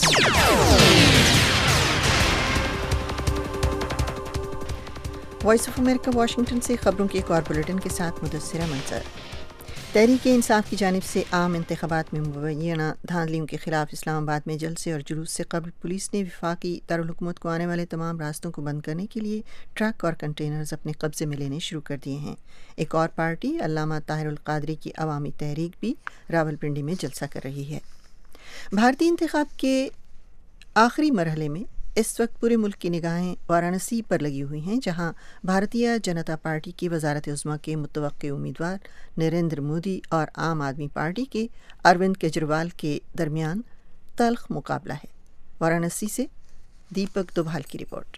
Voice of America Washington سے خبروں کے ایک اور بلیٹن کے ساتھ مدثرہ منصر۔ تحریک انصاف کی جانب سے عام انتخابات میں مبینہ دھاندلیوں کے خلاف اسلام آباد میں جلسے اور جلوس سے قبل پولیس نے وفاقی دارالحکومت کو آنے والے تمام راستوں کو بند کرنے کے لیے ٹرک اور کنٹینرز اپنے قبضے میں لینے شروع کر دیے ہیں۔ ایک اور پارٹی علامہ طاہر القادری کی عوامی تحریک بھی راولپنڈی میں جلسہ کر رہی ہے۔ بھارتی انتخاب کے آخری مرحلے میں اس وقت پورے ملک کی نگاہیں وارانسی پر لگی ہوئی ہیں، جہاں بھارتیہ جنتا پارٹی کی وزارت عظمیٰ کے متوقع امیدوار نریندر مودی اور عام آدمی پارٹی کے اروند کیجریوال کے درمیان تلخ مقابلہ ہے۔ وارانسی سے دیپک دوبھال کی رپورٹ۔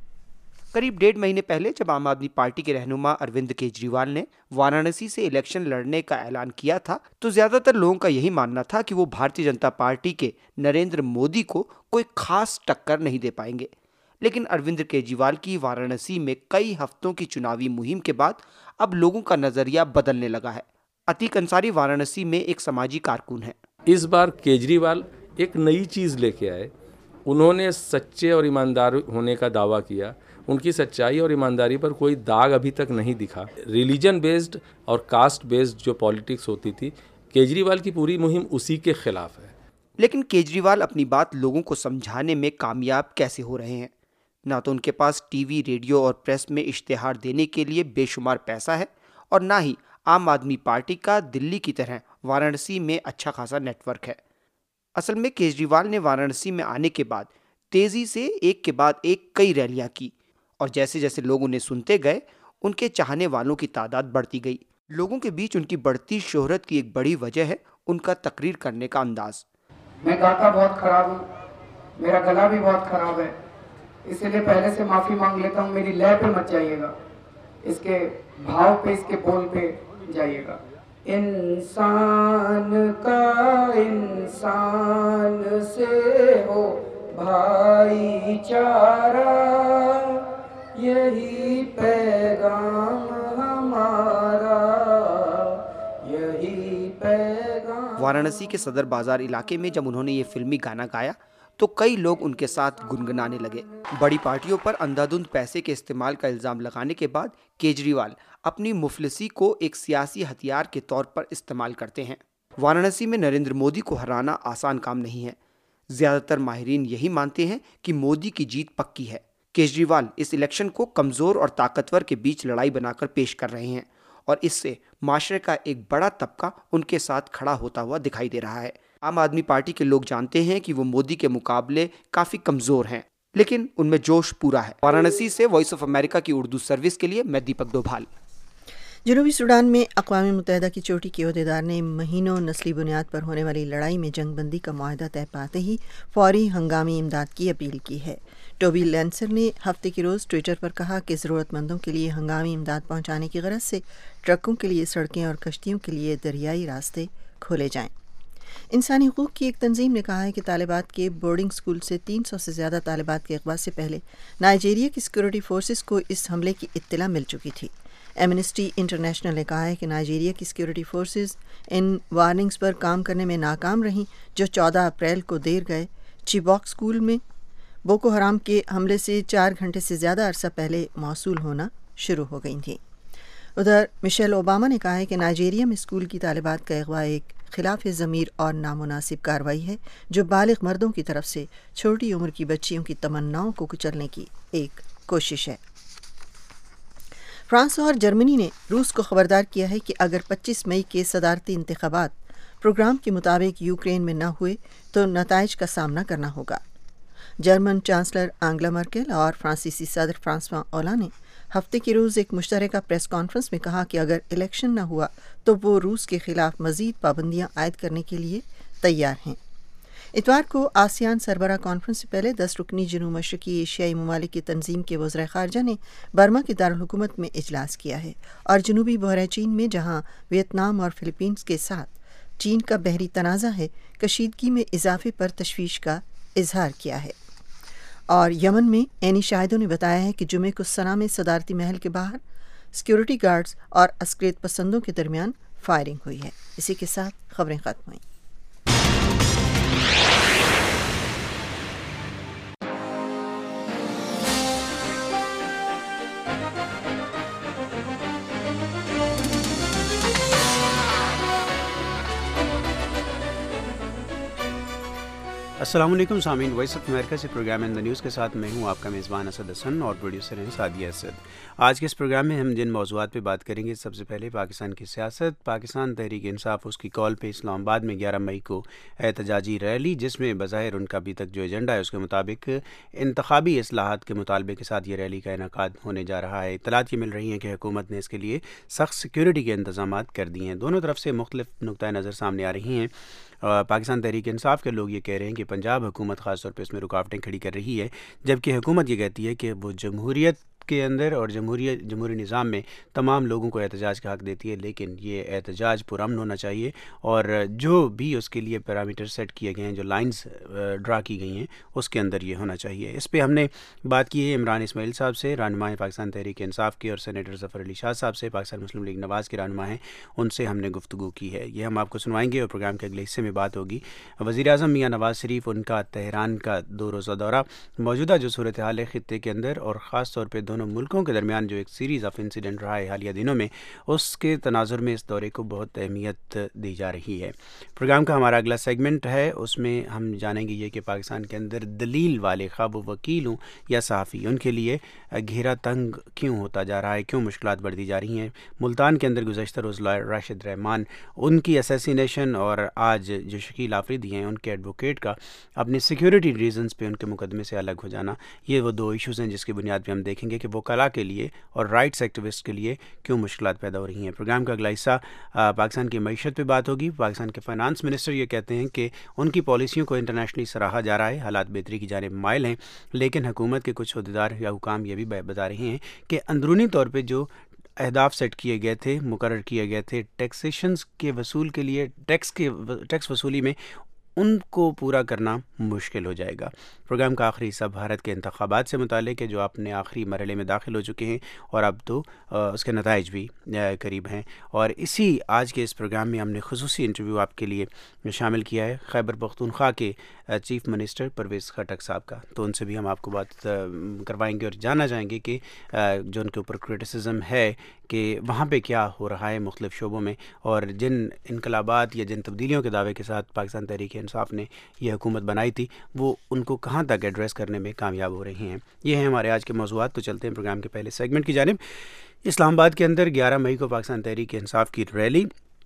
قریب 1.5 مہینے پہلے جب عام آدمی پارٹی کے رہنما اروند کیجریوال نے وارانسی سے الیکشن لڑنے کا اعلان کیا تھا تو زیادہ تر لوگوں کا یہی ماننا تھا کہ وہ بھارتیہ جنتا پارٹی کے نریندر مودی کو کوئی خاص ٹکر نہیں دے پائیں گے، لیکن اروند کیجریوال کی وارانسی میں کئی ہفتوں کی چناوی مہم کے بعد اب لوگوں کا نظریہ بدلنے لگا ہے۔ عتیق انصاری وارانسی میں ایک سماجی کارکن ہیں۔ اس بار کیجریوال ایک نئی چیز لے کے آئے، انہوں نے سچے اور ایماندار ہونے کا دعویٰ کیا، ان کی سچائی اور ایمانداری پر کوئی داغ ابھی تک نہیں دکھا۔ ریلیجن بیسڈ اور کاسٹ بیسڈ جو پالیٹکس ہوتی تھی، کیجریوال کی پوری مہم اسی کے خلاف ہے۔ لیکن کیجریوال اپنی بات لوگوں کو سمجھانے میں کامیاب کیسے ہو رہے ہیں؟ نہ تو ان کے پاس ٹی وی، ریڈیو اور پریس میں اشتہار دینے کے لیے بے شمار پیسہ ہے، اور نہ ہی عام آدمی پارٹی کا دلی کی طرح وارانسی میں اچھا خاصا نیٹ ورک ہے۔ اصل میں کیجریوال نے وارانسی میں آنے کے بعد تیزی سے ایک کے بعد ایک کئی ریلیاں کی، اور جیسے جیسے لوگ انہیں سنتے گئے ان کے چاہنے والوں کی تعداد بڑھتی گئی۔ لوگوں کے بیچ ان کی بڑھتی شہرت کی ایک بڑی وجہ ہے ان کا تقریر کرنے کا انداز۔ میں گاتا بہت خراب ہوں، میرا گلا بھی بہت خراب ہے، اس لیے پہلے سے معافی مانگ لیتا ہوں، میری لے پہ مت جائیے گا، اس کے بھاؤ پہ، اس کے بول پہ جائیے گا۔ انسان کا انسان سے ہو بھائی چارہ، یہی پیغام ہمارا، یہی پیغام۔ وارانسی کے صدر بازار علاقے میں جب انہوں نے یہ فلمی گانا گایا تو کئی لوگ ان کے ساتھ گنگنانے لگے۔ بڑی پارٹیوں پر اندھادھند پیسے کے استعمال کا الزام لگانے کے بعد کیجریوال اپنی مفلسی کو ایک سیاسی ہتھیار کے طور پر استعمال کرتے ہیں۔ وارانسی میں نریندر مودی کو ہرانا آسان کام نہیں ہے۔ زیادہ تر ماہرین یہی مانتے ہیں کہ مودی کی جیت پکی ہے۔ کیجریوال اس الیکشن کو کمزور اور طاقتور کے بیچ لڑائی بنا کر پیش کر رہے ہیں، اور اس سے معاشرے کا ایک بڑا طبقہ ان کے ساتھ کھڑا ہوتا ہوا دکھائی دے رہا ہے۔ عام آدمی پارٹی کے لوگ جانتے ہیں کہ وہ مودی کے مقابلے کافی کمزور ہیں، لیکن ان میں جوش پورا ہے۔ وارانسی سے وائس آف امریکہ کی اردو سروس کے لیے میں دیپک دوبھال۔ جنوبی سوڈان میں اقوام متحدہ کی چوٹی کے عہدیدار نے مہینوں نسلی بنیاد پر ہونے والی لڑائی میں جنگ بندی کا معاہدہ طے پاتے ہی فوری ہنگامی امداد کی اپیل کی ہے۔ ٹوبی لینسر نے ہفتے کے روز ٹویٹر پر کہا کہ ضرورت مندوں کے لیے ہنگامی امداد پہنچانے کی غرض سے ٹرکوں کے لیے سڑکیں اور کشتیوں کے لیے دریائی راستے کھولے جائیں۔ انسانی حقوق کی ایک تنظیم نے کہا ہے کہ طالبات کے بورڈنگ سکول سے 300 سے زیادہ طالبات کے اغوا سے پہلے نائجیریا کی سیکورٹی فورسز کو اس حملے کی اطلاع مل چکی تھی۔ ایمنسٹی انٹرنیشنل نے کہا ہے کہ نائجیریا کی سیکورٹی فورسز ان وارننگز پر کام کرنے میں ناکام رہیں جو 14 اپریل کو دیر گئے چیبوک سکول میں بوکو حرام کے حملے سے 4 گھنٹے سے زیادہ عرصہ پہلے موصول ہونا شروع ہو گئی تھیں۔ ادھر مشیل اوباما نے کہا ہے کہ نائجیریا میں اسکول کی طالبات کا اغوا ایک خلاف ضمیر اور نامناسب کارروائی ہے جو بالغ مردوں کی طرف سے چھوٹی عمر کی بچیوں کی تمناؤں کو کچلنے کی ایک کوشش ہے۔ فرانس اور جرمنی نے روس کو خبردار کیا ہے کہ اگر 25 مئی کے صدارتی انتخابات پروگرام کے مطابق یوکرین میں نہ ہوئے تو نتائج کا سامنا کرنا ہوگا۔ جرمن چانسلر انگلا مرکل اور فرانسیسی صدر فرانسوا اولاند نے ہفتے کے روز ایک مشترکہ پریس کانفرنس میں کہا کہ اگر الیکشن نہ ہوا تو وہ روس کے خلاف مزید پابندیاں عائد کرنے کے لیے تیار ہیں۔ اتوار کو آسیان سربراہ کانفرنس سے پہلے 10 رکنی جنوب مشرقی ایشیائی ممالک کی تنظیم کے وزراء خارجہ نے برما کے دارالحکومت میں اجلاس کیا ہے اور جنوبی بحیرہ چین میں جہاں ویتنام اور فلپینز کے ساتھ چین کا بحری تنازع ہے کشیدگی میں اضافے پر تشویش کا اظہار کیا ہے۔ اور یمن میں عینی شاہدوں نے بتایا ہے کہ جمعے کو صنعا میں صدارتی محل کے باہر سیکورٹی گارڈز اور عسکریت پسندوں کے درمیان فائرنگ ہوئی ہے۔ اسی کے ساتھ خبریں ختم ہوئیں۔ السلام علیکم سامعین، وائس آف امریکہ سے پروگرام ان دا نیوز کے ساتھ میں ہوں آپ کا میزبان اسد حسن اور پروڈیوسر ہیں سعدیہ اسد۔ آج کے اس پروگرام میں ہم جن موضوعات پہ بات کریں گے، سب سے پہلے پاکستان کی سیاست، پاکستان تحریک انصاف اس کی کال پہ اسلام آباد میں 11 مئی کو احتجاجی ریلی، جس میں بظاہر ان کا ابھی تک جو ایجنڈا ہے اس کے مطابق انتخابی اصلاحات کے مطالبے کے ساتھ یہ ریلی کا انعقاد ہونے جا رہا ہے۔ اطلاعات یہ مل رہی ہیں کہ حکومت نے اس کے لیے سخت سیکیورٹی کے انتظامات کر دیے ہیں۔ دونوں طرف سے مختلف نقطۂ نظر سامنے آ رہی ہیں۔ پاکستان تحریک انصاف کے لوگ یہ کہہ رہے ہیں کہ پنجاب حکومت خاص طور پہ اس میں رکاوٹیں کھڑی کر رہی ہے، جبکہ حکومت یہ کہتی ہے کہ وہ جمہوریت کے اندر اور جمہوری نظام میں تمام لوگوں کو احتجاج کا حق دیتی ہے، لیکن یہ احتجاج پرامن ہونا چاہیے اور جو بھی اس کے لیے پیرامیٹر سیٹ کیے گئے ہیں، جو لائنز ڈرا کی گئی ہیں، اس کے اندر یہ ہونا چاہیے۔ اس پہ ہم نے بات کی ہے عمران اسماعیل صاحب سے، رہنما پاکستان تحریک انصاف کے، اور سینیٹر ظفر علی شاہ صاحب سے، پاکستان مسلم لیگ نواز کے رہنما ہیں، ان سے ہم نے گفتگو کی ہے۔ یہ ہم آپ کو سنوائیں گے اور پروگرام کے اگلے حصے میں بات ہوگی وزیر اعظم میاں نواز شریف، ان کا تہران کا 2 روزہ دورہ، موجودہ جو صورتحال ہے خطے کے اندر اور خاص طور پہ دونوں ملکوں کے درمیان جو ایک سیریز آف انسیڈنٹ رہا ہے حالیہ دنوں میں، اس کے تناظر میں اس دورے کو بہت اہمیت دی جا رہی ہے۔ پروگرام کا ہمارا اگلا سیگمنٹ ہے، اس میں ہم جانیں گے یہ کہ پاکستان کے اندر دلیل والے، خواہ وہ وکیل ہوں یا صحافی، ان کے لیے گھیرا تنگ کیوں ہوتا جا رہا ہے، کیوں مشکلات بڑھتی جا رہی ہیں۔ ملتان کے اندر گزشتہ روز لائر راشد رحمان، ان کی اسیسینیشن، اور آج جو شکیل آفریدی ہیں ان کے ایڈوکیٹ کا اپنے سیکیورٹی ریزنز پہ ان کے مقدمے سے الگ ہو جانا، یہ وہ 2 ایشوز ہیں جس کی بنیاد پہ ہم دیکھیں گے کہ وکلاء کے لیے اور رائٹس ایکٹیوسٹ کے لیے کیوں مشکلات پیدا ہو رہی ہیں۔ پروگرام کا اگلا حصہ پاکستان کی معیشت پہ بات ہوگی۔ پاکستان کے فائنانس منسٹر یہ کہتے ہیں کہ ان کی پالیسیوں کو انٹرنیشنلی سراہا جا رہا ہے، حالات بہتری کی جانب مائل ہیں، لیکن حکومت کے کچھ عہدیدار یا حکام یہ بھی بتا رہے ہیں کہ اندرونی طور پہ جو اہداف سیٹ کیے گئے تھے، مقرر کیے گئے تھے ٹیکسیشنز کے وصول کے لیے، ٹیکس وصولی میں، ان کو پورا کرنا مشکل ہو جائے گا۔ پروگرام کا آخری حصہ بھارت کے انتخابات سے متعلق ہے، جو اپنے آخری مرحلے میں داخل ہو چکے ہیں اور اب تو اس کے نتائج بھی قریب ہیں، اور اسی آج کے اس پروگرام میں ہم نے خصوصی انٹرویو آپ کے لیے شامل کیا ہے خیبر پختونخوا کے چیف منسٹر پرویز خٹک صاحب کا، تو ان سے بھی ہم آپ کو بات کروائیں گے اور جاننا چاہیں گے کہ جو ان کے اوپر کرٹیسزم ہے کہ وہاں پہ کیا ہو رہا ہے مختلف شعبوں میں، اور جن انقلابات یا جن تبدیلیوں کے دعوے کے ساتھ پاکستان تحریک انصاف نے یہ حکومت بنائی تھی، وہ ان کو کہاں تک ایڈریس کرنے میں کامیاب ہو رہی ہیں۔ یہ ہیں ہمارے آج کے موضوعات۔ تو چلتے ہیں پروگرام کے پہلے سیگمنٹ کی جانب۔ اسلام آباد کے اندر 11 مئی کو پاکستان تحریک انصاف کی ریلی،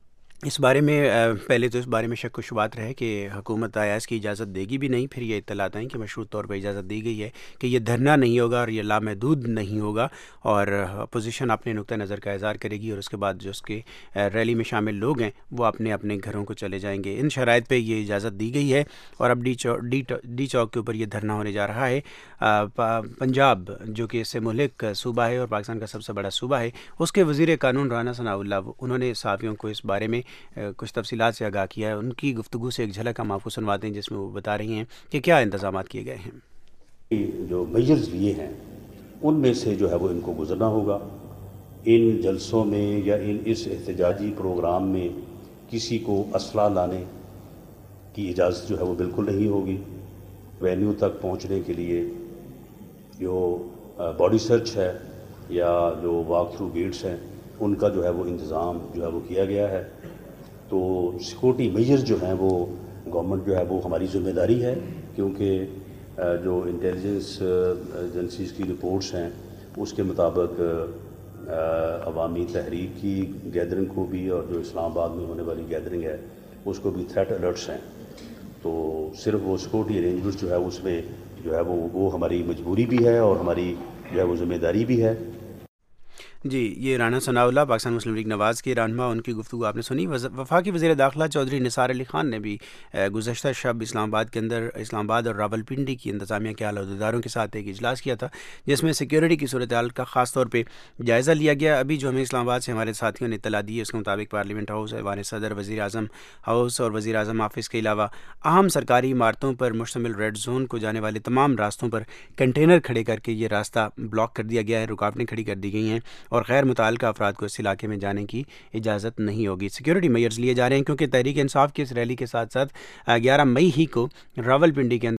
اس بارے میں پہلے تو اس بارے میں شک و شبہات رہے کہ حکومت آیا اس کی اجازت دے گی بھی نہیں، پھر یہ اطلاعات آئیں کہ مشروط طور پر اجازت دی گئی ہے کہ یہ دھرنا نہیں ہوگا اور یہ لامحدود نہیں ہوگا، اور اپوزیشن اپنے نقطہ نظر کا اظہار کرے گی، اور اس کے بعد جو اس کے ریلی میں شامل لوگ ہیں وہ اپنے اپنے گھروں کو چلے جائیں گے۔ ان شرائط پہ یہ اجازت دی گئی ہے، اور اب ڈی چوک کے اوپر یہ دھرنا ہونے جا رہا ہے۔ پنجاب جو کہ اس سے ملک صوبہ ہے اور پاکستان کا سب سے بڑا صوبہ ہے، اس کے وزیر قانون رانا ثناء اللہ، انہوں نے صحافیوں کو اس بارے میں کچھ تفصیلات سے آگاہ کیا ہے۔ ان کی گفتگو سے ایک جھلک ہم آپ کو سنواتے ہیں، جس میں وہ بتا رہی ہیں کہ کیا انتظامات کیے گئے ہیں۔ جو میجرز لیے ہیں ان میں سے جو ہے وہ ان کو گزرنا ہوگا۔ ان جلسوں میں یا اس احتجاجی پروگرام میں کسی کو اسلحہ لانے کی اجازت جو ہے وہ بالکل نہیں ہوگی۔ وینیو تک پہنچنے کے لیے جو باڈی سرچ ہے یا جو واک تھرو گیٹس ہیں ان کا جو ہے وہ انتظام جو ہے وہ کیا گیا ہے۔ تو سیکورٹی میجر جو ہیں وہ گورنمنٹ جو ہے وہ ہماری ذمہ داری ہے، کیونکہ جو انٹیلیجنس ایجنسیز کی رپورٹس ہیں اس کے مطابق عوامی تحریک کی گیدرنگ کو بھی اور جو اسلام آباد میں ہونے والی گیدرنگ ہے اس کو بھی تھریٹ الرٹس ہیں۔ تو صرف وہ سیکورٹی ارینجمنٹس جو ہے اس میں جو ہے وہ ہماری مجبوری بھی ہے اور ہماری جو ہے وہ ذمہ داری بھی ہے۔ جی، یہ رانا ثناء اللہ پاکستان مسلم لیگ نواز کے رہنما، ان کی گفتگو آپ نے سنی۔ وفاقی وزیر داخلہ چودھری نثار علی خان نے بھی گزشتہ شب اسلام آباد اور راولپنڈی کی انتظامیہ کے اعلیٰ عہدیداروں کے ساتھ ایک اجلاس کیا تھا، جس میں سیکیورٹی کی صورتحال کا خاص طور پہ جائزہ لیا گیا۔ ابھی جو ہمیں اسلام آباد سے ہمارے ساتھیوں نے اطلاع دی ہے اس کے مطابق پارلیمنٹ ہاؤس، ایوان صدر، وزیر اعظم ہاؤس اور وزیر اعظم آفس کے علاوہ اہم سرکاری عمارتوں پر مشتمل ریڈ زون کو جانے والے تمام راستوں پر کنٹینر کھڑے کر کے یہ راستہ بلاک کر دیا گیا ہے، رکاوٹیں کھڑی کر دی گئی ہیں، اور غیر متعلقہ افراد کو اس علاقے میں جانے کی اجازت نہیں ہوگی۔ سیکیورٹی میئرز لیے جا رہے ہیں کیونکہ تحریک انصاف کی اس ریلی کے ساتھ ساتھ 11 مئی ہی کو راولپنڈی کے